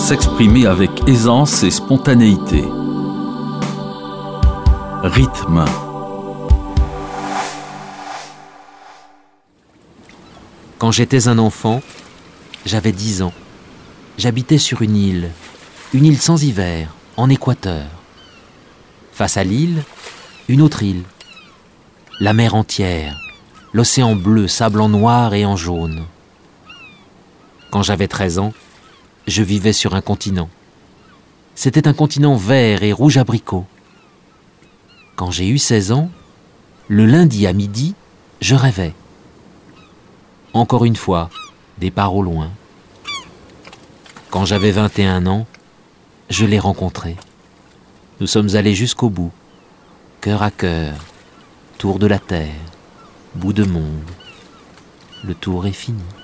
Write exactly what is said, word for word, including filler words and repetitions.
s'exprimer avec aisance et spontanéité. Rythme. Quand j'étais un enfant, j'avais dix ans. J'habitais sur une île, une île sans hiver, en Équateur. Face à l'île, une autre île. La mer entière, l'océan bleu, sable en noir et en jaune. Quand j'avais treize ans, je vivais sur un continent. C'était un continent vert et rouge abricot. Quand j'ai eu seize ans, le lundi à midi, je rêvais. Encore une fois, départ au loin. Quand j'avais vingt et un ans, je l'ai rencontré. Nous sommes allés jusqu'au bout, cœur à cœur, tour de la terre, bout de monde. Le tour est fini.